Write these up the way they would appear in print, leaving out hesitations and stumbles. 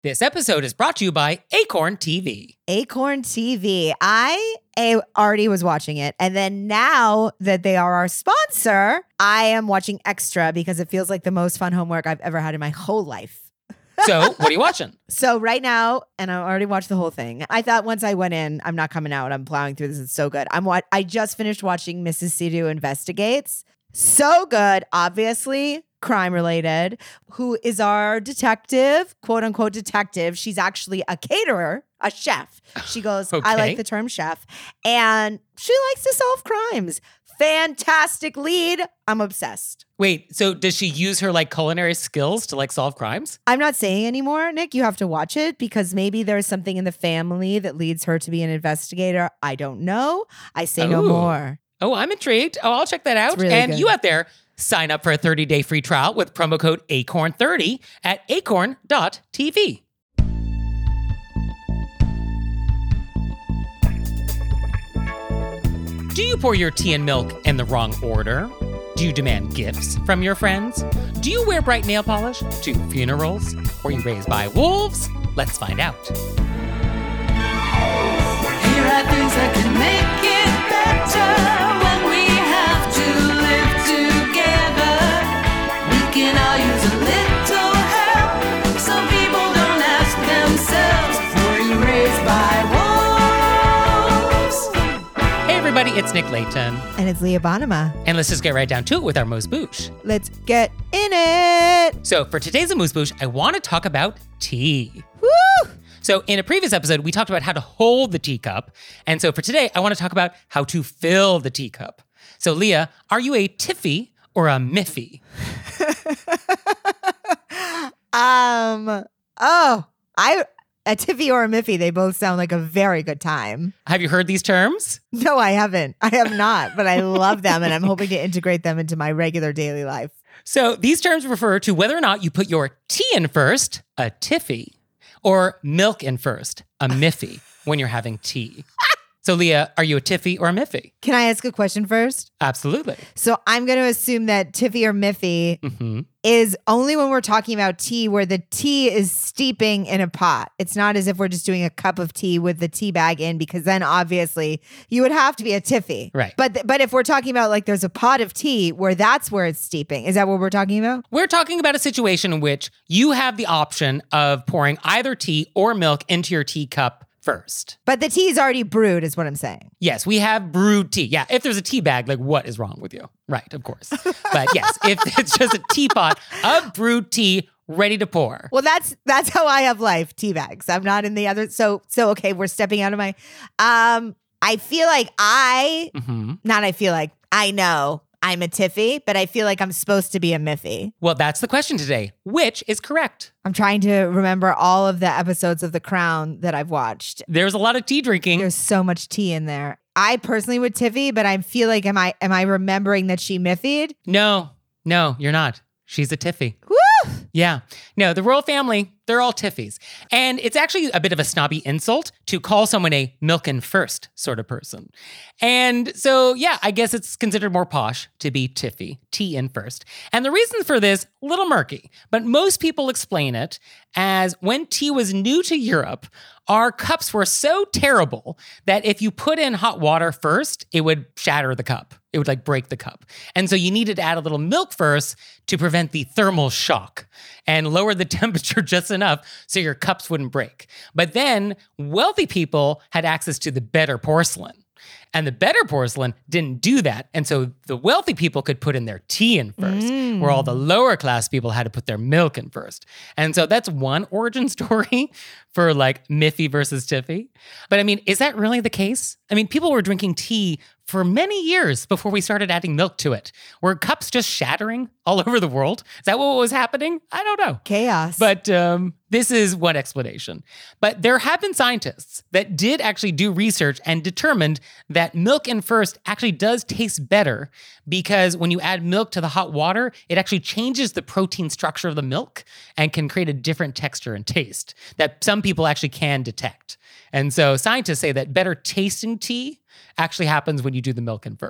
This episode is brought to you by Acorn TV. Acorn TV. I already was watching it. And then now that they are our sponsor, I am watching Extra because it feels like the most fun homework I've ever had in my whole life. So, what are you watching? So right now, and I already watched the whole thing. I thought once I went in, I'm not coming out. I'm plowing through this. It's so good. I just finished watching Mrs. Sidhu Investigates. So good, obviously. Crime related, who is our detective, quote unquote detective. She's actually a caterer, a chef. She goes, Okay. I like the term chef. And she likes to solve crimes. Fantastic lead. I'm obsessed. Wait, so does she use her culinary skills to solve crimes? I'm not saying anymore, Nick. You have to watch it because maybe there's something in the family that leads her to be an investigator. I don't know. I say no Ooh. more. Oh, I'm intrigued. Oh, I'll check that out. really And good. you out there, sign up for a 30-day free trial with promo code ACORN30 at acorn.tv. Do you pour your tea and milk in the wrong order? Do you demand gifts from your friends? Do you wear bright nail polish to funerals? Were you raised by wolves? Let's find out. Here are things that can make it better when we have to live together. We can all use a little help. Some people don't ask themselves, were you raised by wolves? Hey everybody, it's Nick Layton. And it's Leah Bonema. And let's just get right down to it with our Mousse Bouche. Let's get in it. So for today's Mousse Bouche, I want to talk about tea. Woo! So in a previous episode, we talked about how to hold the teacup. And so for today, I want to talk about how to fill the teacup. So Leah, are you a Tiffy or a Miffy? A Tiffy or a Miffy, they both sound like a very good time. Have you heard these terms? No, I haven't. I have not, but I love them and I'm hoping to integrate them into my regular daily life. So these terms refer to whether or not you put your tea in first, a Tiffy, or milk in first, a Miffy, when you're having tea. So Leah, are you a Tiffy or a Miffy? Can I ask a question first? Absolutely. So I'm going to assume that Tiffy or Miffy is only when we're talking about tea where the tea is steeping in a pot. It's not as if we're just doing a cup of tea with the tea bag in, because then obviously you would have to be a Tiffy. Right. But if we're talking about there's a pot of tea where that's where it's steeping, is that what we're talking about? We're talking about a situation in which you have the option of pouring either tea or milk into your teacup first. But the tea is already brewed is what I'm saying. Yes, we have brewed tea. Yeah, if there's a tea bag, what is wrong with you? Right, of course. But yes, if it's just a teapot of brewed tea ready to pour. Well, that's how I have life, tea bags. I'm not in the other. So okay, we're stepping out of my, I feel like I know I'm a Tiffy, but I feel like I'm supposed to be a Miffy. Well, that's the question today. Which is correct? I'm trying to remember all of the episodes of The Crown that I've watched. There's a lot of tea drinking. There's so much tea in there. I personally would Tiffy, but I feel like am I remembering that she Miffied? No, you're not. She's a Tiffy. Woo! Yeah. No, the royal family, they're all Tiffys. And it's actually a bit of a snobby insult to call someone a milk in first sort of person. And so, yeah, I guess it's considered more posh to be Tiffy, tea in first. And the reason for this, a little murky, but most people explain it as when tea was new to Europe, our cups were so terrible that if you put in hot water first, it would shatter the cup. It would break the cup. And so you needed to add a little milk first to prevent the thermal shock and lower the temperature just enough so your cups wouldn't break. But then wealthy people had access to the better porcelain. And the better porcelain didn't do that. And so the wealthy people could put in their tea in first, where all the lower class people had to put their milk in first. And so that's one origin story for Miffy versus Tiffy. But I mean, is that really the case? I mean, people were drinking tea for many years before we started adding milk to it. Were cups just shattering all over the world? Is that what was happening? I don't know. Chaos. But this is one explanation. But there have been scientists that did actually do research and determined that milk in first actually does taste better because when you add milk to the hot water, it actually changes the protein structure of the milk and can create a different texture and taste that some people actually can detect. And so scientists say that better tasting tea actually happens when you do the milk in first.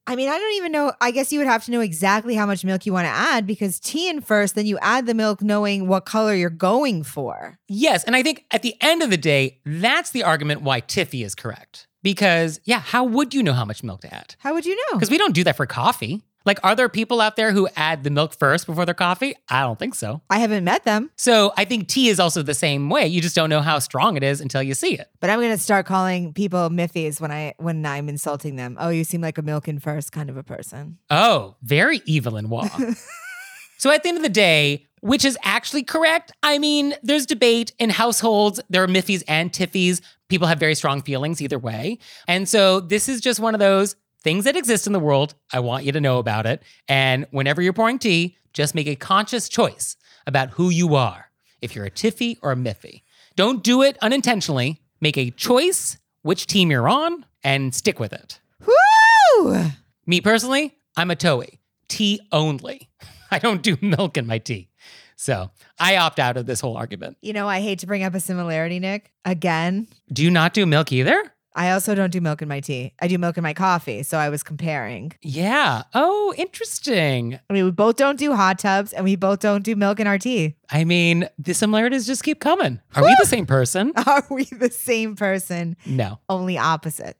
I mean, I don't even know. I guess you would have to know exactly how much milk you want to add because tea in first, then you add the milk knowing what color you're going for. Yes, and I think at the end of the day, that's the argument why Tiffy is correct. Because, yeah, how would you know how much milk to add? How would you know? Because we don't do that for coffee. Like, are there people out there who add the milk first before their coffee? I don't think so. I haven't met them. So I think tea is also the same way. You just don't know how strong it is until you see it. But I'm going to start calling people Miffies when I'm insulting them. Oh, you seem like a milk in first kind of a person. Oh, very Evelyn Waugh. So at the end of the day, which is actually correct? I mean, there's debate in households. There are Miffies and Tiffies. People have very strong feelings either way. And so this is just one of those things that exist in the world. I want you to know about it. And whenever you're pouring tea, just make a conscious choice about who you are, if you're a Tiffy or a Miffy. Don't do it unintentionally. Make a choice which team you're on and stick with it. Woo! Me personally, I'm a Toei. Tea only. I don't do milk in my tea. So I opt out of this whole argument. You know, I hate to bring up a similarity, Nick. Again, Do you not do milk either? I also don't do milk in my tea. I do milk in my coffee. So I was comparing. Yeah. Oh, interesting. I mean, we both don't do hot tubs and we both don't do milk in our tea. I mean, the similarities just keep coming. Are we the same person? Are we the same person? No. Only opposite.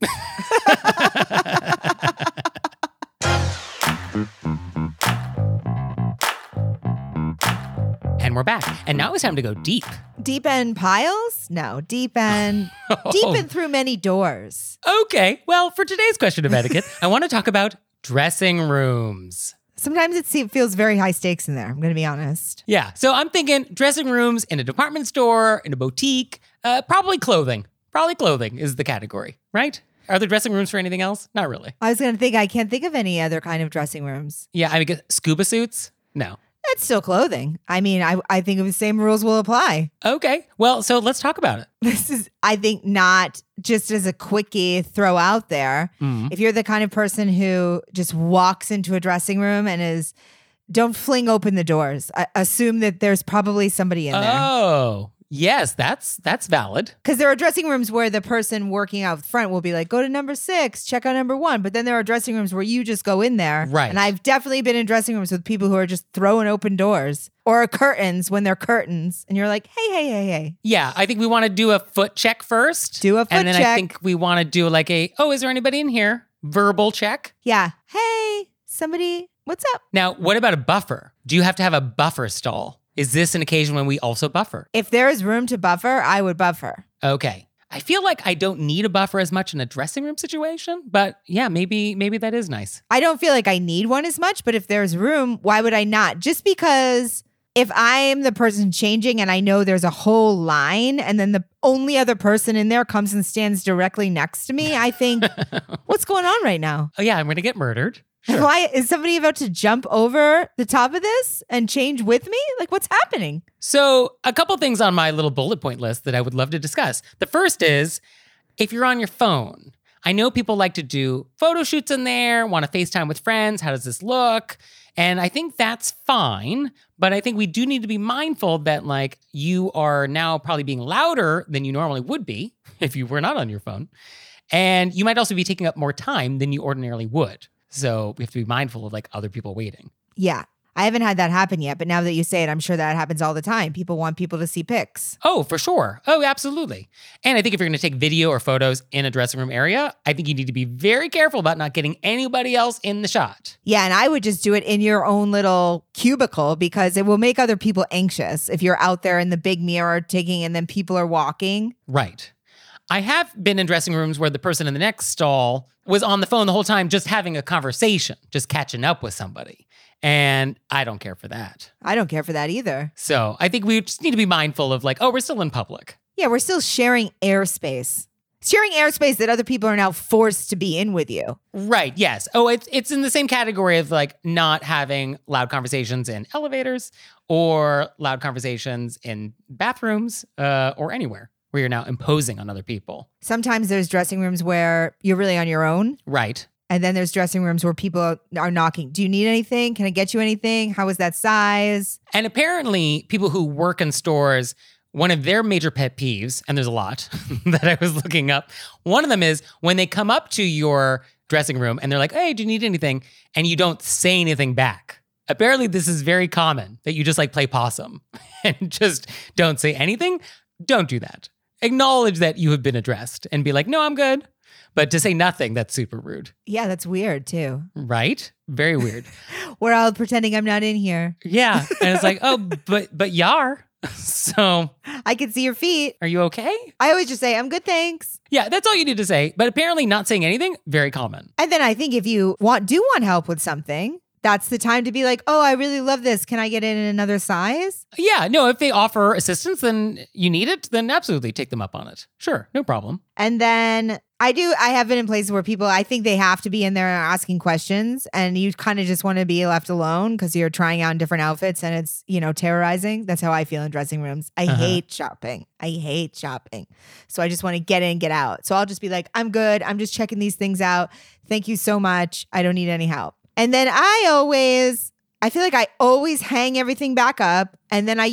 And we're back. And now it's time to go deep. Deep end piles? No, deep end through many doors. Okay. Well, for today's question of etiquette, I want to talk about dressing rooms. Sometimes it feels very high stakes in there. I'm going to be honest. Yeah. So I'm thinking dressing rooms in a department store, in a boutique, probably clothing. Probably clothing is the category, right? Are there dressing rooms for anything else? Not really. I was going to think, I can't think of any other kind of dressing rooms. Yeah. I mean, scuba suits? No. That's still clothing. I mean, I think the same rules will apply. Okay. Well, so let's talk about it. This is, I think, not just as a quickie throw out there. If you're the kind of person who just walks into a dressing room and don't fling open the doors. Assume that there's probably somebody in there. Oh, yes, that's valid. Because there are dressing rooms where the person working out front will be like, go to number 6, check out number 1. But then there are dressing rooms where you just go in there. Right. And I've definitely been in dressing rooms with people who are just throwing open doors or curtains when they're curtains. And you're like, hey. Yeah, I think we want to do a foot check first. Do a foot And then check. I think we want to do like is there anybody in here? Verbal check. Yeah. Hey, somebody, what's up? Now, what about a buffer? Do you have to have a buffer stall? Is this an occasion when we also buffer? If there is room to buffer, I would buffer. Okay. I feel like I don't need a buffer as much in a dressing room situation, but yeah, maybe that is nice. I don't feel like I need one as much, but if there's room, why would I not? Just because if I am the person changing and I know there's a whole line and then the only other person in there comes and stands directly next to me, I think, what's going on right now? Oh yeah, I'm going to get murdered. Sure. Why is somebody about to jump over the top of this and change with me? Like, what's happening? So a couple things on my little bullet point list that I would love to discuss. The first is, if you're on your phone, I know people like to do photo shoots in there, want to FaceTime with friends. How does this look? And I think that's fine. But I think we do need to be mindful that like you are now probably being louder than you normally would be if you were not on your phone. And you might also be taking up more time than you ordinarily would. So we have to be mindful of like other people waiting. Yeah. I haven't had that happen yet, but now that you say it, I'm sure that happens all the time. People want people to see pics. Oh, for sure. Oh, absolutely. And I think if you're going to take video or photos in a dressing room area, I think you need to be very careful about not getting anybody else in the shot. Yeah, and I would just do it in your own little cubicle because it will make other people anxious if you're out there in the big mirror taking and then people are walking. Right. I have been in dressing rooms where the person in the next stall was on the phone the whole time, just having a conversation, just catching up with somebody. And I don't care for that. I don't care for that either. So I think we just need to be mindful of like, we're still in public. Yeah, we're still sharing airspace. Sharing airspace that other people are now forced to be in with you. Right, yes. Oh, it's in the same category of like not having loud conversations in elevators or loud conversations in bathrooms or anywhere where you're now imposing on other people. Sometimes there's dressing rooms where you're really on your own. Right. And then there's dressing rooms where people are knocking. Do you need anything? Can I get you anything? How is that size? And apparently people who work in stores, one of their major pet peeves, and there's a lot that I was looking up, one of them is when they come up to your dressing room and they're like, hey, do you need anything? And you don't say anything back. Apparently, this is very common that you just like play possum and just don't say anything. Don't do that. Acknowledge that you have been addressed and be like, no, I'm good. But to say nothing, that's super rude. Yeah, that's weird too. Right? Very weird. We're all pretending I'm not in here. Yeah. And it's like, oh, but you are. So I can see your feet. are you okay? I always just say, I'm good, thanks. Yeah, that's all you need to say. But apparently not saying anything, very common. And then I think if you do want help with something, that's the time to be like, oh, I really love this. Can I get it in another size? Yeah, no, if they offer assistance, then you need it, then absolutely take them up on it. Sure, no problem. And then I have been in places where people, I think they have to be in there asking questions and you kind of just want to be left alone because you're trying out different outfits and it's, terrorizing. That's how I feel in dressing rooms. I hate shopping. So I just want to get in, get out. So I'll just be like, I'm good. I'm just checking these things out. Thank you so much. I don't need any help. And then I feel like I always hang everything back up. And then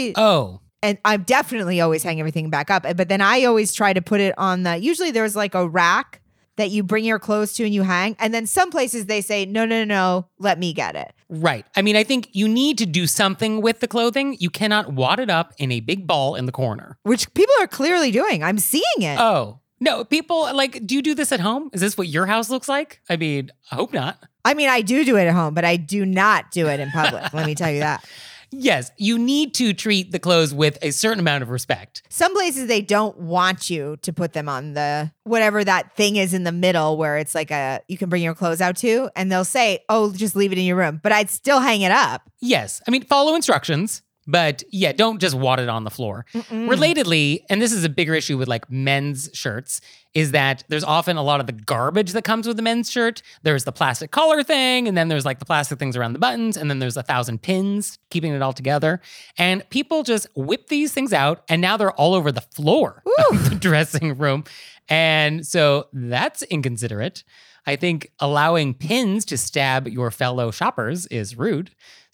and I'm definitely always hang everything back up. But then I always try to put it on usually there's like a rack that you bring your clothes to and you hang. And then some places they say, no, let me get it. Right. I mean, I think you need to do something with the clothing. You cannot wad it up in a big ball in the corner. Which people are clearly doing. I'm seeing it. Oh, no, people do you do this at home? Is this what your house looks like? I mean, I hope not. I mean, I do it at home, but I do not do it in public. Let me tell you that. Yes, you need to treat the clothes with a certain amount of respect. Some places they don't want you to put them on whatever that thing is in the middle where it's like you can bring your clothes out to, and they'll say, oh, just leave it in your room. But I'd still hang it up. Yes, I mean, follow instructions. But yeah, don't just wad it on the floor. Relatedly, and this is a bigger issue with like men's shirts, is that there's often a lot of the garbage that comes with the men's shirt. There's the plastic collar thing, and then there's like the plastic things around the buttons, and then there's 1,000 pins keeping it all together. And people just whip these things out, and now they're all over the floor of the dressing room. And so that's inconsiderate. I think allowing pins to stab your fellow shoppers is rude.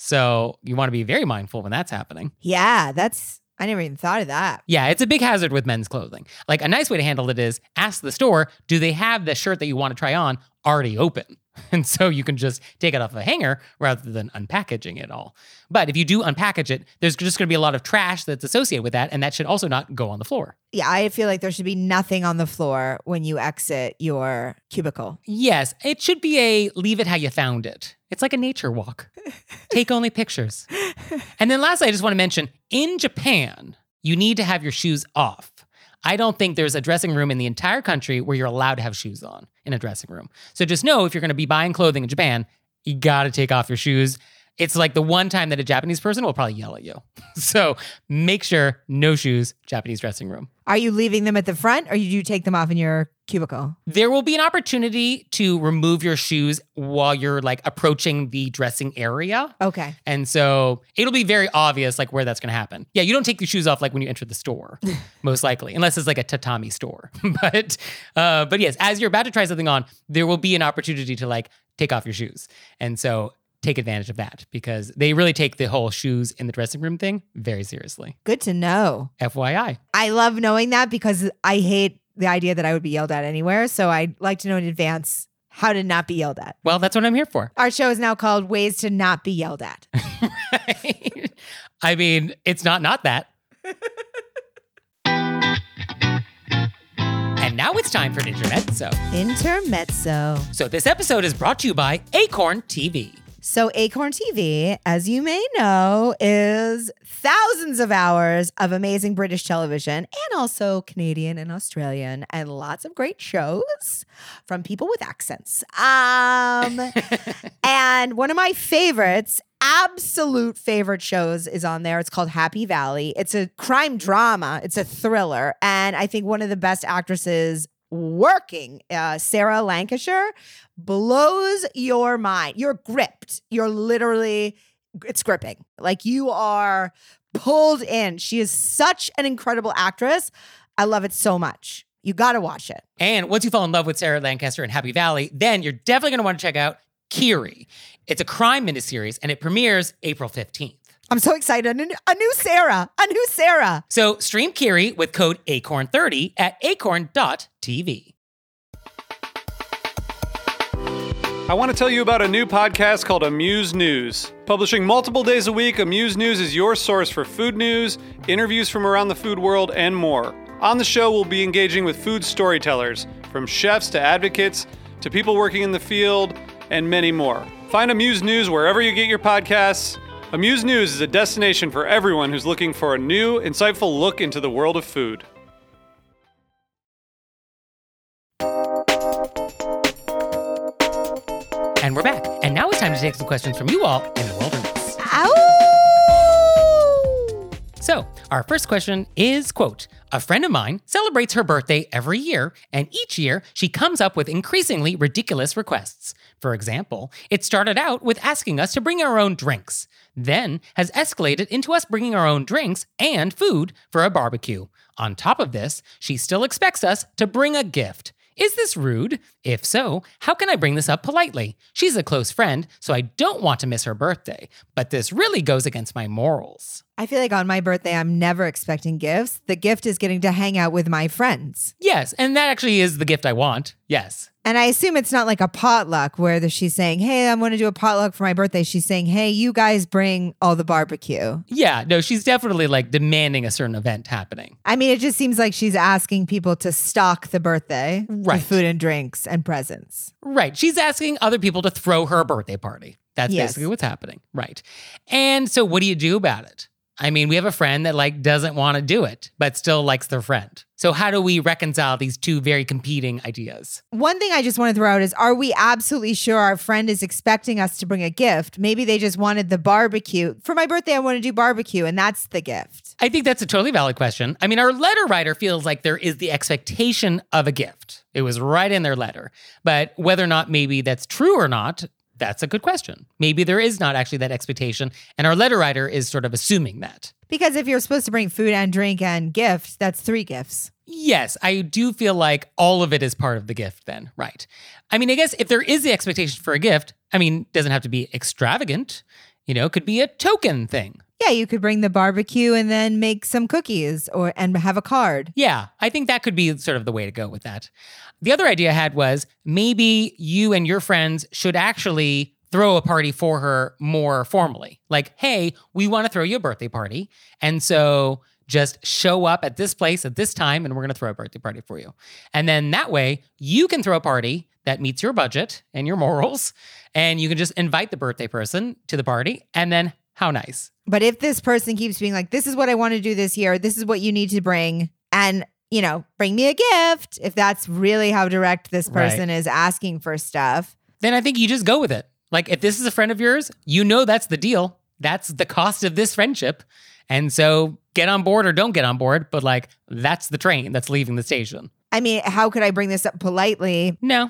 So you want to be very mindful when that's happening. Yeah, I never even thought of that. Yeah, it's a big hazard with men's clothing. Like a nice way to handle it is ask the store, do they have the shirt that you want to try on already open? And so you can just take it off a hanger rather than unpackaging it all. But if you do unpackage it, there's just going to be a lot of trash that's associated with that, and that should also not go on the floor. Yeah, I feel like there should be nothing on the floor when you exit your cubicle. Yes, it should be a leave it how you found it. It's like a nature walk. Take only pictures. And then lastly, I just want to mention, in Japan, you need to have your shoes off. I don't think there's a dressing room in the entire country where you're allowed to have shoes on in a dressing room. So just know if you're going to be buying clothing in Japan, you got to take off your shoes. It's like the one time that a Japanese person will probably yell at you. So make sure no shoes, Japanese dressing room. Are you leaving them at the front or do you take them off in your cubicle? There will be an opportunity to remove your shoes while you're like approaching the dressing area. Okay. And so it'll be very obvious like where that's going to happen. Yeah, you don't take your shoes off like when you enter the store, most likely, unless it's like a tatami store. But yes, as you're about to try something on, there will be an opportunity to like take off your shoes. And so take advantage of that because they really take the whole shoes in the dressing room thing very seriously. Good to know. FYI. I love knowing that because I hate the idea that I would be yelled at anywhere. So I'd like to know in advance how to not be yelled at. Well, that's what I'm here for. Our show is now called Ways to Not Be Yelled At. Right? I mean, it's not that. And now it's time for an intermezzo. Intermezzo. So this episode is brought to you by Acorn TV. So Acorn TV, as you may know, is thousands of hours of amazing British television and also Canadian and Australian and lots of great shows from people with accents. And one of my favorites, absolute favorite shows is on there. It's called Happy Valley. It's a crime drama. It's a thriller. And I think one of the best actresses working, Sarah Lancashire, blows your mind. You're gripped. It's gripping. Like you are pulled in. She is such an incredible actress. I love it so much. You got to watch it. And once you fall in love with Sarah Lancaster and Happy Valley, then you're definitely going to want to check out Kiri. It's a crime miniseries and it premieres April 15th. I'm so excited. A new Sarah. So stream Kiri with code ACORN30 at acorn.tv. I want to tell you about a new podcast called Amuse News. Publishing multiple days a week, Amuse News is your source for food news, interviews from around the food world, and more. On the show, we'll be engaging with food storytellers, from chefs to advocates to people working in the field, and many more. Find Amuse News wherever you get your podcasts. Amuse News is a destination for everyone who's looking for a new, insightful look into the world of food. And we're back. And now it's time to take some questions from you all in the wilderness. Ow! So, our first question is, quote, a friend of mine celebrates her birthday every year, and each year she comes up with increasingly ridiculous requests. For example, it started out with asking us to bring our own drinks, then has escalated into us bringing our own drinks and food for a barbecue. On top of this, she still expects us to bring a gift. Is this rude? If so, how can I bring this up politely? She's a close friend, so I don't want to miss her birthday, but this really goes against my morals. I feel like on my birthday, I'm never expecting gifts. The gift is getting to hang out with my friends. Yes, and that actually is the gift I want. Yes. And I assume it's not like a potluck where she's saying, hey, I'm going to do a potluck for my birthday. She's saying, hey, you guys bring all the barbecue. Yeah, no, she's definitely like demanding a certain event happening. I mean, it just seems like she's asking people to stock the birthday Right. with food and drinks and presents. Right. She's asking other people to throw her a birthday party. That's Yes. basically what's happening. Right. And so what do you do about it? I mean, we have a friend that like doesn't want to do it, but still likes their friend. So how do we reconcile these two very competing ideas? One thing I just want to throw out is, are we absolutely sure our friend is expecting us to bring a gift? Maybe they just wanted the barbecue. For my birthday, I want to do barbecue, and that's the gift. I think that's a totally valid question. I mean, our letter writer feels like there is the expectation of a gift. It was right in their letter. But whether or not maybe that's true or not, that's a good question. Maybe there is not actually that expectation, and our letter writer is sort of assuming that. Because if you're supposed to bring food and drink and gift, that's 3 gifts. Yes, I do feel like all of it is part of the gift then, right? I mean, I guess if there is the expectation for a gift, I mean, doesn't have to be extravagant. It could be a token thing. Yeah, you could bring the barbecue and then make some cookies and have a card. Yeah, I think that could be sort of the way to go with that. The other idea I had was maybe you and your friends should actually throw a party for her more formally. Like, hey, we want to throw you a birthday party. And so just show up at this place at this time and we're going to throw a birthday party for you. And then that way you can throw a party that meets your budget and your morals. And you can just invite the birthday person to the party. And then how nice. But if this person keeps being like, this is what I want to do this year, this is what you need to bring, and, bring me a gift, if that's really how direct this person is asking for stuff, then I think you just go with it. Like, if this is a friend of yours, that's the deal. That's the cost of this friendship. And so get on board or don't get on board, but like, that's the train that's leaving the station. I mean, how could I bring this up politely? No.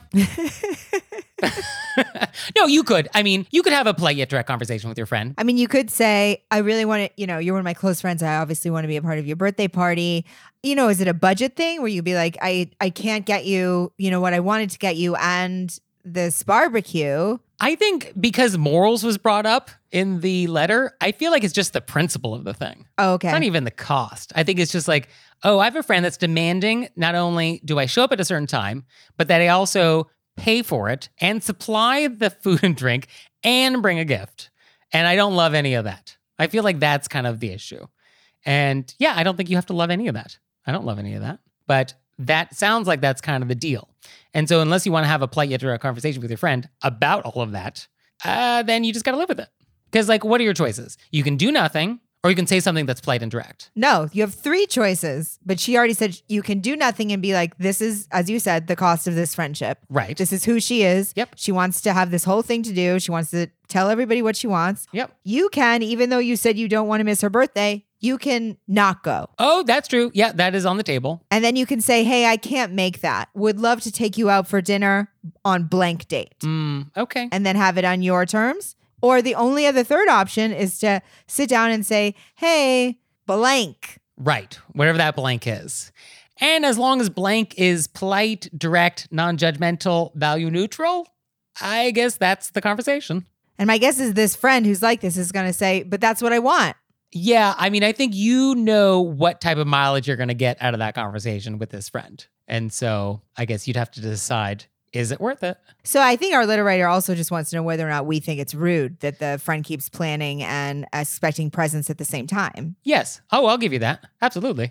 No, you could. I mean, you could have a polite yet direct conversation with your friend. I mean, you could say, I really want to, you're one of my close friends. I obviously want to be a part of your birthday party. Is it a budget thing where you'd be like, I can't get you, what I wanted to get you and this barbecue? I think because morals was brought up in the letter, I feel like it's just the principle of the thing. Oh, okay. It's not even the cost. I think it's just like, oh, I have a friend that's demanding not only do I show up at a certain time, but that I also pay for it and supply the food and drink and bring a gift. And I don't love any of that. I feel like that's kind of the issue. And yeah, I don't think you have to love any of that. I don't love any of that. But that sounds like that's kind of the deal. And so unless you want to have a polite yet direct conversation with your friend about all of that, then you just got to live with it. Because like, what are your choices? You can do nothing, or you can say something that's polite and direct. No, you have 3 choices, but she already said you can do nothing and be like, this is, as you said, the cost of this friendship. Right. This is who she is. Yep. She wants to have this whole thing to do. She wants to tell everybody what she wants. Yep. You can, even though you said you don't want to miss her birthday, you can not go. Oh, that's true. Yeah, that is on the table. And then you can say, hey, I can't make that. Would love to take you out for dinner on blank date. Okay. And then have it on your terms. Or the only other third option is to sit down and say, hey, blank. Right. Whatever that blank is. And as long as blank is polite, direct, non-judgmental, value neutral, I guess that's the conversation. And my guess is this friend who's like this is going to say, but that's what I want. Yeah, I mean, I think you know what type of mileage you're going to get out of that conversation with this friend. And so I guess you'd have to decide is it worth it? So I think our letter writer also just wants to know whether or not we think it's rude that the friend keeps planning and expecting presents at the same time. Yes. Oh, I'll give you that. Absolutely.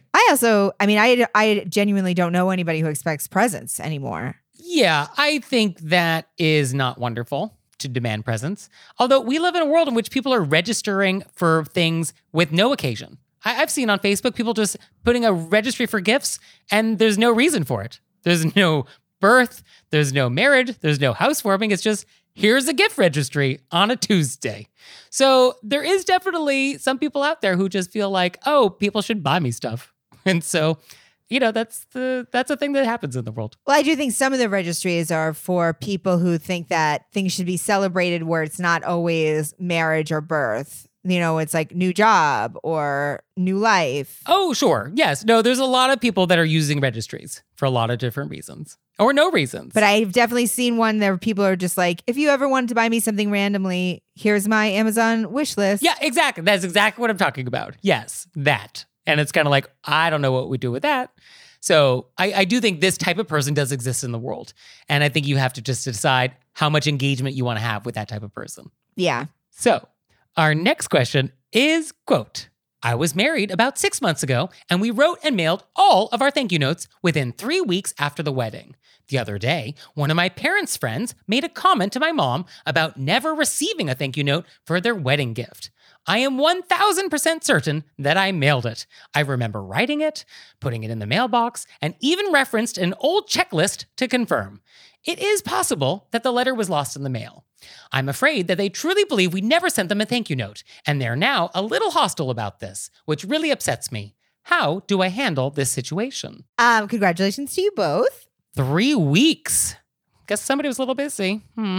I genuinely don't know anybody who expects presents anymore. Yeah, I think that is not wonderful to demand presents. Although we live in a world in which people are registering for things with no occasion. I've seen on Facebook people just putting a registry for gifts and there's no reason for it. There's no birth, there's no marriage, there's no housewarming. It's just, here's a gift registry on a Tuesday. So there is definitely some people out there who just feel like, oh, people should buy me stuff. And so, that's a thing that happens in the world. Well, I do think some of the registries are for people who think that things should be celebrated where it's not always marriage or birth. It's like new job or new life. Oh, sure. Yes. No, there's a lot of people that are using registries for a lot of different reasons or no reasons. But I've definitely seen one where people are just like, if you ever wanted to buy me something randomly, here's my Amazon wish list. Yeah, exactly. That's exactly what I'm talking about. Yes, that. And it's kind of like, I don't know what we do with that. So I do think this type of person does exist in the world. And I think you have to just decide how much engagement you want to have with that type of person. Yeah. So our next question is, quote, I was married about 6 months ago, and we wrote and mailed all of our thank you notes within 3 weeks after the wedding. The other day, one of my parents' friends made a comment to my mom about never receiving a thank you note for their wedding gift. I am 1000% certain that I mailed it. I remember writing it, putting it in the mailbox, and even referenced an old checklist to confirm. It is possible that the letter was lost in the mail. I'm afraid that they truly believe we never sent them a thank you note, and they're now a little hostile about this, which really upsets me. How do I handle this situation? Congratulations to you both. 3 weeks. Guess somebody was a little busy.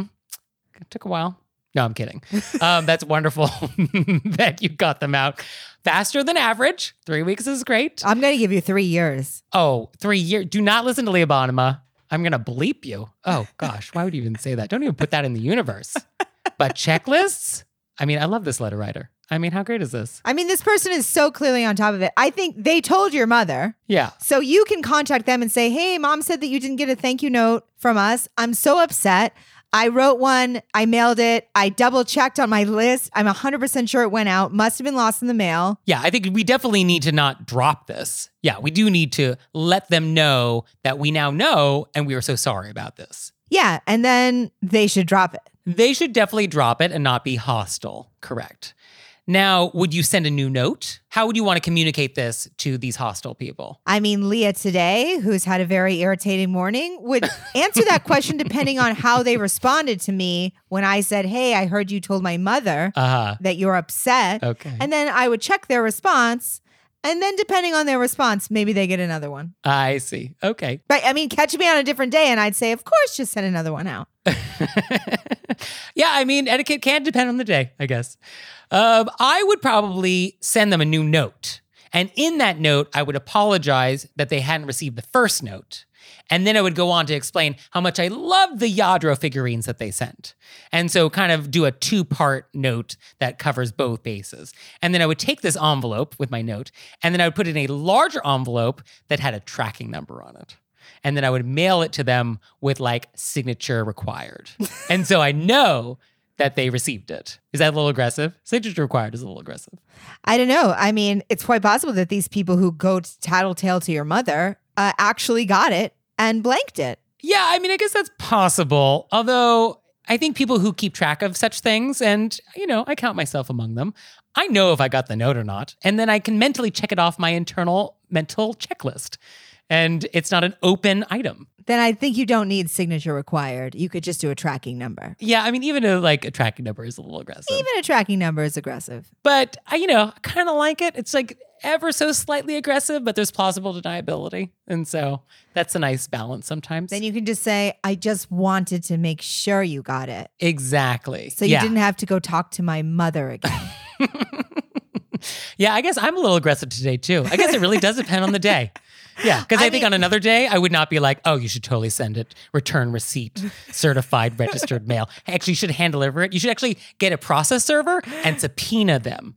It took a while. No, I'm kidding. That's wonderful that you got them out faster than average. 3 weeks is great. I'm going to give you 3 years. Oh, 3 years. Do not listen to Leah Bonnema. I'm going to bleep you. Oh, gosh. Why would you even say that? Don't even put that in the universe. But checklists? I love this letter writer. How great is this? This person is so clearly on top of it. I think they told your mother. Yeah. So you can contact them and say, hey, mom said that you didn't get a thank you note from us. I'm so upset. I wrote one. I mailed it. I double checked on my list. I'm 100% sure it went out. Must have been lost in the mail. Yeah, I think we definitely need to not drop this. Yeah, we do need to let them know that we now know and we are so sorry about this. Yeah, and then they should drop it. They should definitely drop it and not be hostile. Correct. Now, would you send a new note? How would you want to communicate this to these hostile people? Leah today, who's had a very irritating morning, would answer that question depending on how they responded to me when I said, hey, I heard you told my mother that you're upset. Okay. And then I would check their response. And then depending on their response, maybe they get another one. I see. Okay. But catch me on a different day and I'd say, of course, just send another one out. Yeah, etiquette can depend on the day, I guess. I would probably send them a new note. And in that note, I would apologize that they hadn't received the first note. And then I would go on to explain how much I loved the Yadro figurines that they sent. And so kind of do a 2-part note that covers both bases. And then I would take this envelope with my note, and then I would put it in a larger envelope that had a tracking number on it. And then I would mail it to them with signature required. And so I know that they received it. Is that a little aggressive? Signature required is a little aggressive. I don't know. It's quite possible that these people who go tattletale to your mother actually got it and blanked it. Yeah, I guess that's possible. Although I think people who keep track of such things, and, I count myself among them, I know if I got the note or not. And then I can mentally check it off my internal mental checklist. And it's not an open item. Then I think you don't need signature required. You could just do a tracking number. Yeah, even a tracking number is a little aggressive. Even a tracking number is aggressive. But, I kind of like it. It's ever so slightly aggressive, but there's plausible deniability. And so that's a nice balance sometimes. Then you can just say, I just wanted to make sure you got it. Exactly. So you didn't have to go talk to my mother again. Yeah, I guess I'm a little aggressive today too. I guess it really does depend on the day. Yeah, because I think on another day, I would not be like, oh, you should totally send it, return receipt, certified, registered mail. Actually, you should hand deliver it. You should actually get a process server and subpoena them.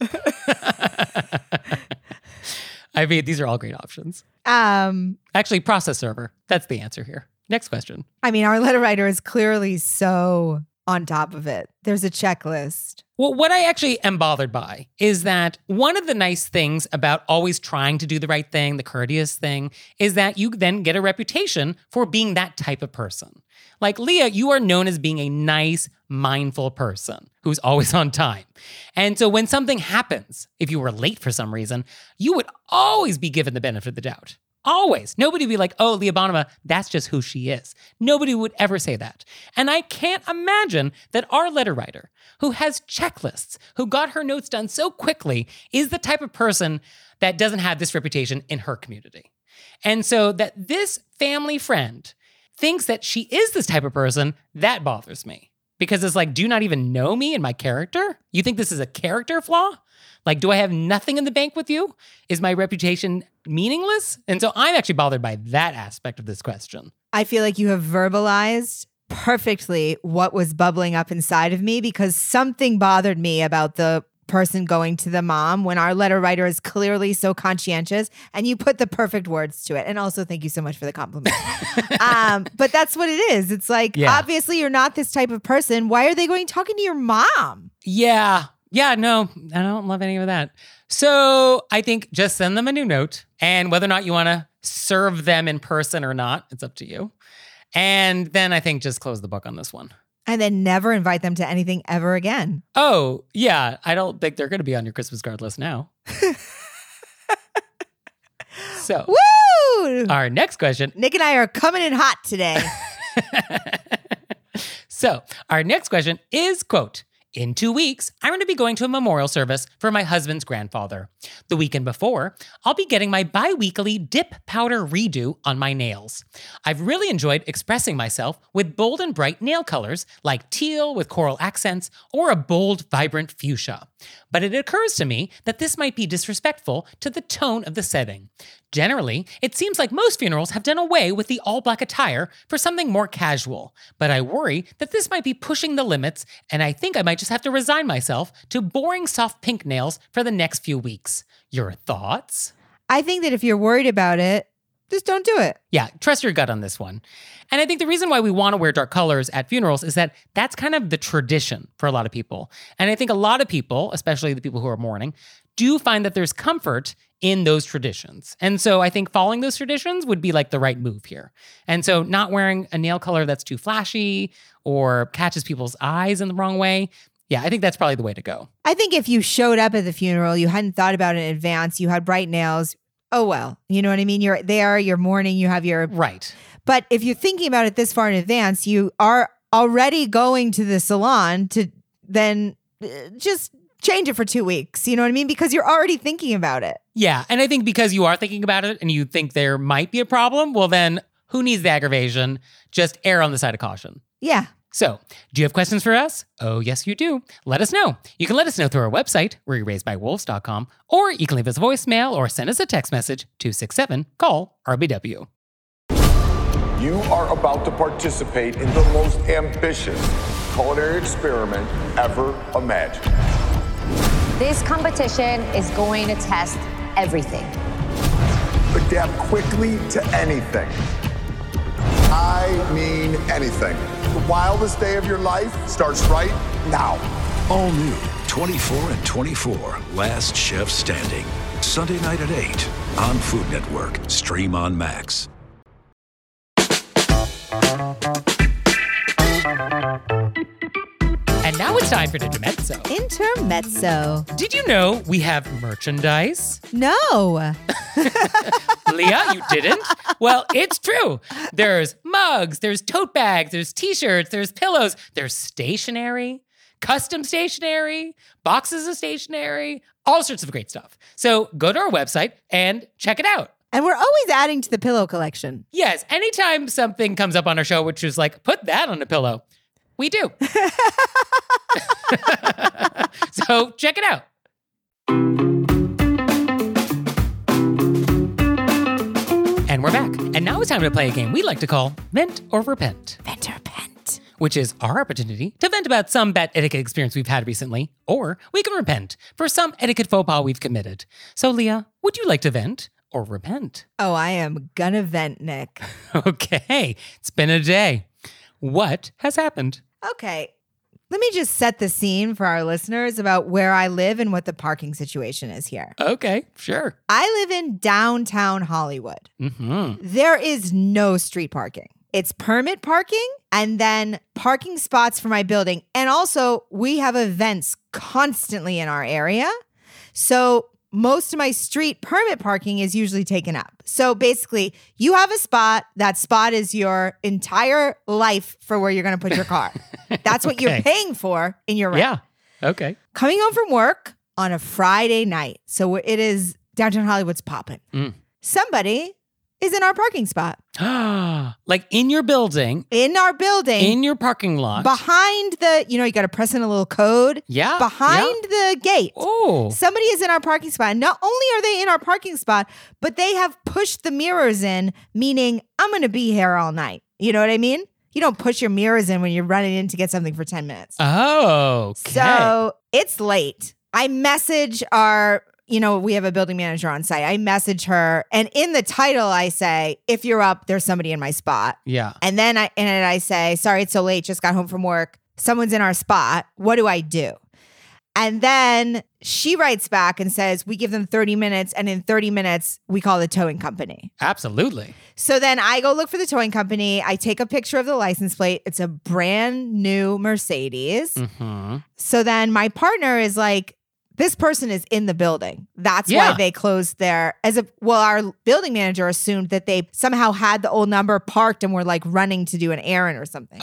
These are all great options. Actually, process server. That's the answer here. Next question. I mean, our letter writer is clearly so on top of it. There's a checklist. Well, what I actually am bothered by is that one of the nice things about always trying to do the right thing, the courteous thing, is that you then get a reputation for being that type of person. Like Leah, you are known as being a nice, mindful person who's always on time. And so when something happens, if you were late for some reason, you would always be given the benefit of the doubt. Always. Nobody would be like, oh, Leah Bonnema, that's just who she is. Nobody would ever say that. And I can't imagine that our letter writer, who has checklists, who got her notes done so quickly, is the type of person that doesn't have this reputation in her community. And so that this family friend thinks that she is this type of person, that bothers me. Because it's like, do you not even know me and my character? You think this is a character flaw? Like, do I have nothing in the bank with you? Is my reputation meaningless? And so I'm actually bothered by that aspect of this question. I feel like you have verbalized perfectly what was bubbling up inside of me, because something bothered me about the person going to the mom when our letter writer is clearly so conscientious, and you put the perfect words to it. And also, thank you so much for the compliment. But that's what it is. It's like, obviously you're not this type of person. Why are they going talking to your mom? Yeah, no, I don't love any of that. So I think just send them a new note, and whether or not you want to serve them in person or not, it's up to you. And then I think just close the book on this one. And then never invite them to anything ever again. Oh, yeah. I don't think they're going to be on your Christmas card list now. So, woo! Our next question. Nick and I are coming in hot today. So, our next question is, quote, in 2 weeks, I'm going to be going to a memorial service for my husband's grandfather. The weekend before, I'll be getting my bi-weekly dip powder redo on my nails. I've really enjoyed expressing myself with bold and bright nail colors like teal with coral accents or a bold, vibrant fuchsia. But it occurs to me that this might be disrespectful to the tone of the setting. Generally, it seems like most funerals have done away with the all-black attire for something more casual. But I worry that this might be pushing the limits, and I think I might just have to resign myself to boring soft pink nails for the next few weeks. Your thoughts? I think that if you're worried about it, just don't do it. Yeah, trust your gut on this one. And I think the reason why we want to wear dark colors at funerals is that that's kind of the tradition for a lot of people. And I think a lot of people, especially the people who are mourning, do find that there's comfort in those traditions. And so I think following those traditions would be like the right move here. And so not wearing a nail color that's too flashy or catches people's eyes in the wrong way, yeah, I think that's probably the way to go. I think if you showed up at the funeral, you hadn't thought about it in advance, you had bright nails, oh well, you know what I mean? You're there, you're mourning, you have your... Right. But if you're thinking about it this far in advance, you are already going to the salon to then just change it for 2 weeks. You know what I mean? Because you're already thinking about it. Yeah. And I think because you are thinking about it and you think there might be a problem, well then who needs the aggravation? Just err on the side of caution. Yeah. So, do you have questions for us? Oh, yes, you do. Let us know. You can let us know through our website, wereraisedbywolves.com, or you can leave us a voicemail or send us a text message, 267-CALL-RBW. You are about to participate in the most ambitious culinary experiment ever imagined. This competition is going to test everything. Adapt quickly to anything. I mean anything. The wildest day of your life starts right now. All new 24 and 24, Last Chef Standing. Sunday night at 8 on Food Network. Stream on Max. And now it's time for Intermezzo. Intermezzo. Did you know we have merchandise? No. Leah, you didn't? Well, it's true. There's mugs, there's tote bags, there's t-shirts, there's pillows, there's stationery, custom stationery, boxes of stationery, all sorts of great stuff. So go to our website and check it out. And we're always adding to the pillow collection. Yes, anytime something comes up on our show, which is like, put that on a pillow, we do. So check it out. And we're back. And now it's time to play a game we like to call Vent or Repent. Vent or repent. Which is our opportunity to vent about some bad etiquette experience we've had recently, or we can repent for some etiquette faux pas we've committed. So Leah, would you like to vent or repent? Oh, I am gonna vent, Nick. Okay, it's been a day. What has happened? Okay. Let me just set the scene for our listeners about where I live and what the parking situation is here. Okay, sure. I live in downtown Hollywood. Mm-hmm. There is no street parking. It's permit parking and then parking spots for my building. And also, we have events constantly in our area. So most of my street permit parking is usually taken up. So basically, you have a spot. That spot is your entire life for where you're going to put your car. That's what you're paying for in your rent. Yeah. Okay. Coming home from work on a Friday night. So it is downtown Hollywood's popping. Somebody is in our parking spot. Like in your building, In our building. in your parking lot. Behind the, you got to press in a little code. Yeah. Behind the gate. Oh. Somebody is in our parking spot. Not only are they in our parking spot, but they have pushed the mirrors in, meaning I'm going to be here all night. You know what I mean? You don't push your mirrors in when you're running in to get something for 10 minutes. Oh, okay. So it's late. I message our, we have a building manager on site. I message her, and in the title, I say, if you're up, there's somebody in my spot. Yeah. And then I say, sorry, it's so late. Just got home from work. Someone's in our spot. What do I do? And then she writes back and says, we give them 30 minutes. And in 30 minutes, we call the towing company. Absolutely. So then I go look for the towing company. I take a picture of the license plate. It's a brand new Mercedes. Mm-hmm. So then my partner is like, this person is in the building. That's why they closed our building manager assumed that they somehow had the old number parked and were like running to do an errand or something.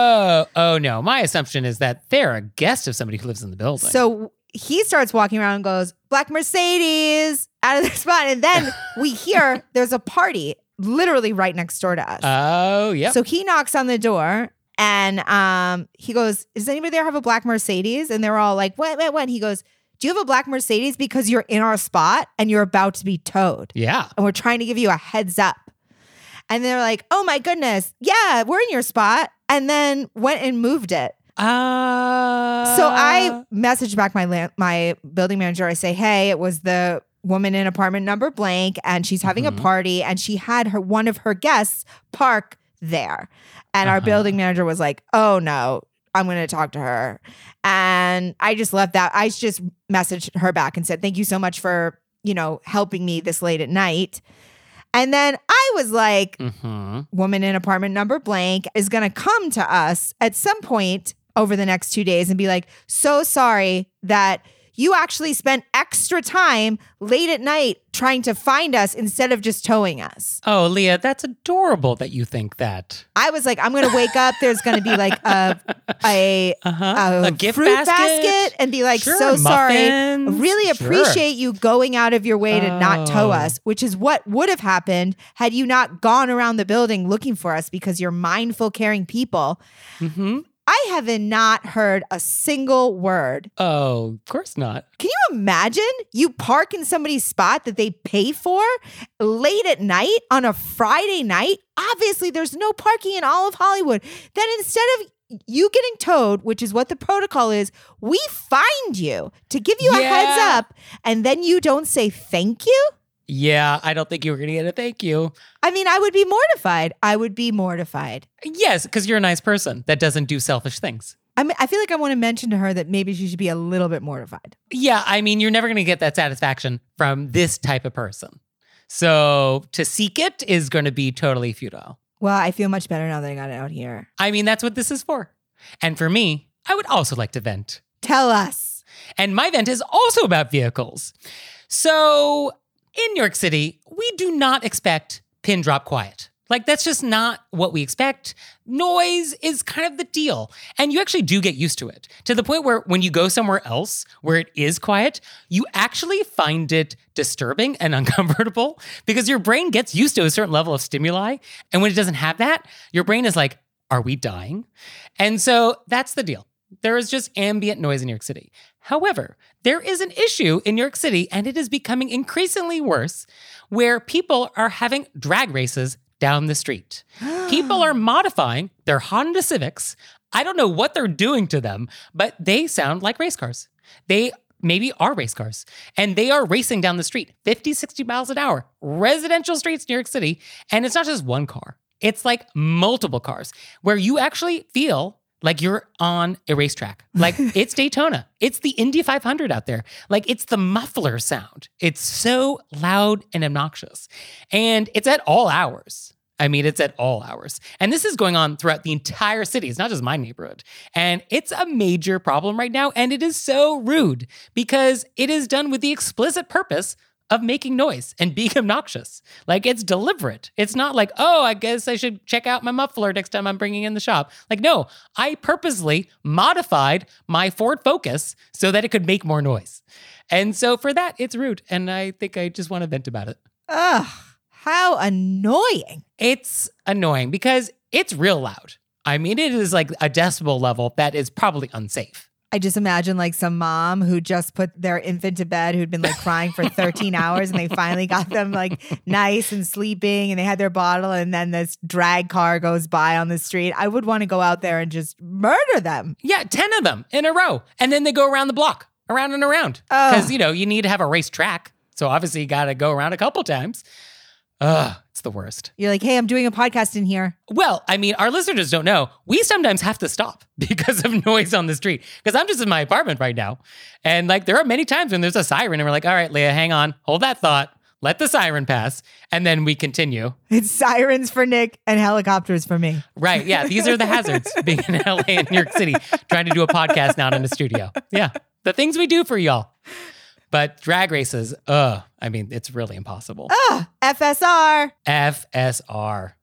Oh no. My assumption is that they're a guest of somebody who lives in the building. So he starts walking around and goes, black Mercedes out of their spot. And then we hear there's a party literally right next door to us. Oh, yeah. So he knocks on the door and he goes, does anybody there have a black Mercedes? And they're all like, what? And he goes, do you have a black Mercedes? Because you're in our spot and you're about to be towed. Yeah. And we're trying to give you a heads up. And they're like, oh my goodness. Yeah, we're in your spot. And then went and moved it. So I messaged back my building manager. I say, hey, it was the woman in apartment number blank, and she's having a party, and she had one of her guests park there. And our building manager was like, oh no, I'm going to talk to her. And I just left that. I just messaged her back and said, thank you so much for, helping me this late at night. And then I was like, woman in apartment number blank is going to come to us at some point over the next 2 days and be like, so sorry that you actually spent extra time late at night trying to find us instead of just towing us. Oh, Leah, that's adorable that you think that. I was like, I'm going to wake up. There's going to be like a gift fruit basket and be like, Sure, so sorry. muffins. Really Sure. appreciate you going out of your way to not tow us, which is what would have happened had you not gone around the building looking for us because you're mindful, caring people. Mm-hmm. I have not heard a single word. Oh, of course not. Can you imagine you park in somebody's spot that they pay for late at night on a Friday night? Obviously, there's no parking in all of Hollywood. Then instead of you getting towed, which is what the protocol is, we find you to give you a heads up, and then you don't say thank you? Yeah, I don't think you were going to get a thank you. I mean, I would be mortified. Yes, because you're a nice person that doesn't do selfish things. I feel like I want to mention to her that maybe she should be a little bit mortified. Yeah, I mean, you're never going to get that satisfaction from this type of person. So to seek it is going to be totally futile. Well, I feel much better now that I got it out here. I mean, that's what this is for. And for me, I would also like to vent. Tell us. And my vent is also about vehicles. So in New York City, we do not expect pin drop quiet. Like, that's just not what we expect. Noise is kind of the deal. And you actually do get used to it, to the point where when you go somewhere else where it is quiet, you actually find it disturbing and uncomfortable because your brain gets used to a certain level of stimuli. And when it doesn't have that, your brain is like, are we dying? And so that's the deal. There is just ambient noise in New York City. However, there is an issue in New York City, and it is becoming increasingly worse, where people are having drag races down the street. People are modifying their Honda Civics. I don't know what they're doing to them, but they sound like race cars. They maybe are race cars. And they are racing down the street, 50, 60 miles an hour, residential streets, New York City. And it's not just one car. It's like multiple cars where you actually feel like you're on a racetrack. Like it's Daytona. It's the Indy 500 out there. Like it's the muffler sound. It's so loud and obnoxious. And it's at all hours. I mean, it's at all hours. And this is going on throughout the entire city. It's not just my neighborhood. And it's a major problem right now. And it is so rude because it is done with the explicit purpose of making noise and being obnoxious. Like it's deliberate. It's not like, oh, I guess I should check out my muffler next time I'm bringing in the shop. Like, no, I purposely modified my Ford Focus so that it could make more noise. And so for that, it's rude. And I think I just want to vent about it. Ugh, how annoying. It's annoying because it's real loud. I mean, it is like a decibel level that is probably unsafe. I just imagine like some mom who just put their infant to bed who'd been like crying for 13 hours and they finally got them like nice and sleeping and they had their bottle and then this drag car goes by on the street. I would want to go out there and just murder them. Yeah, 10 of them in a row. And then they go around the block, around and around. Because, you know, you need to have a race track. So obviously you got to go around a couple times. Ugh, it's the worst. You're like, hey, I'm doing a podcast in here. Well, I mean, our listeners don't know. We sometimes have to stop because of noise on the street. Because I'm just in my apartment right now. And like, there are many times when there's a siren and we're like, all right, Leah, hang on. Hold that thought. Let the siren pass. And then we continue. It's sirens for Nick and helicopters for me. Right. Yeah. These are the hazards being in LA and New York City, trying to do a podcast not in a studio. Yeah. The things we do for y'all. But drag races, I mean, it's really impossible. FSR. FSR.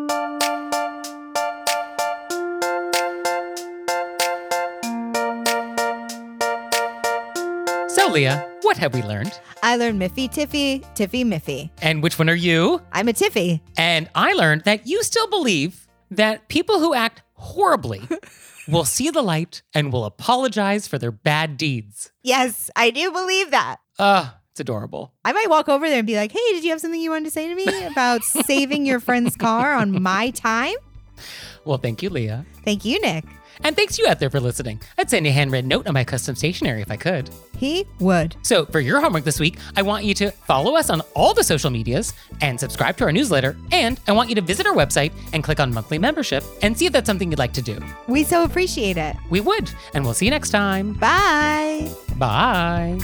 So, Leah, what have we learned? I learned Miffy, Tiffy, Tiffy, Miffy. And which one are you? I'm a Tiffy. And I learned that you still believe that people who act horribly will see the light and will apologize for their bad deeds. Yes, I do believe that. It's adorable. I might walk over there and be like, hey, did you have something you wanted to say to me about saving your friend's car on my time? Well, thank you, Leah. Thank you, Nick. And thanks you out there for listening. I'd send you a handwritten note on my custom stationery if I could. He would. So for your homework this week, I want you to follow us on all the social medias and subscribe to our newsletter. And I want you to visit our website and click on monthly membership and see if that's something you'd like to do. We so appreciate it. We would. And we'll see you next time. Bye. Bye.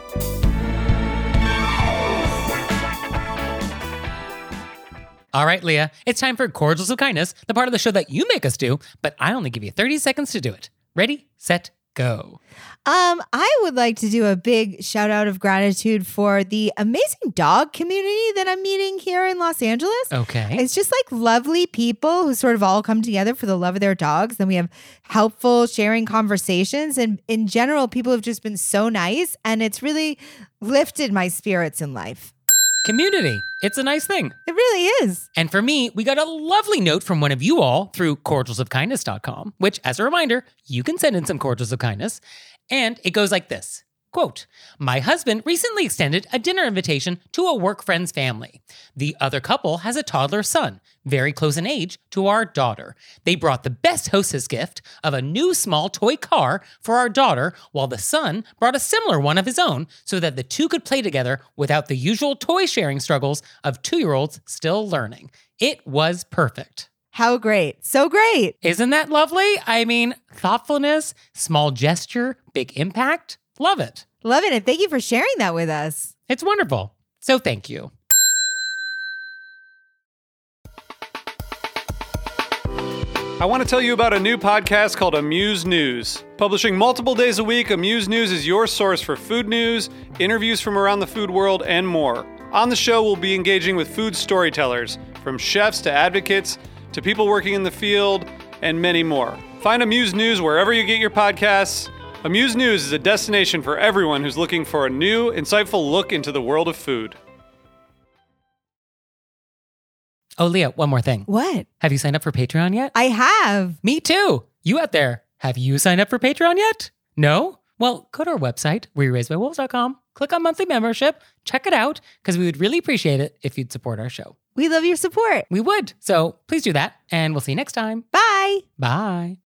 All right, Leah, it's time for Cordials of Kindness, the part of the show that you make us do, but I only give you 30 seconds to do it. Ready, set, go. I would like to do a big shout out of gratitude for the amazing dog community that I'm meeting here in Los Angeles. Okay. It's just like lovely people who sort of all come together for the love of their dogs. Then we have helpful sharing conversations. And in general, people have just been so nice. And it's really lifted my spirits in life. Community. It's a nice thing. It really is. And for me, we got a lovely note from one of you all through cordialsofkindness.com, which, as a reminder, you can send in some cordials of kindness. And it goes like this. Quote, my husband recently extended a dinner invitation to a work friend's family. The other couple has a toddler son, very close in age to our daughter. They brought the best hostess gift of a new small toy car for our daughter, while the son brought a similar one of his own so that the two could play together without the usual toy sharing struggles of 2-year-olds still learning. It was perfect. How great. So great. Isn't that lovely? I mean, thoughtfulness, small gesture, big impact. Love it. Love it. And thank you for sharing that with us. It's wonderful. So thank you. I want to tell you about a new podcast called Amuse News. Publishing multiple days a week, Amuse News is your source for food news, interviews from around the food world, and more. On the show, we'll be engaging with food storytellers, from chefs to advocates to people working in the field, and many more. Find Amuse News wherever you get your podcasts. Amuse News is a destination for everyone who's looking for a new, insightful look into the world of food. Oh, Leah, one more thing. What? Have you signed up for Patreon yet? I have. Me too. You out there, have you signed up for Patreon yet? No? Well, go to our website, wereraisedbywolves.com, click on monthly membership, check it out, because we would really appreciate it if you'd support our show. We love your support. We would. So please do that, and we'll see you next time. Bye. Bye.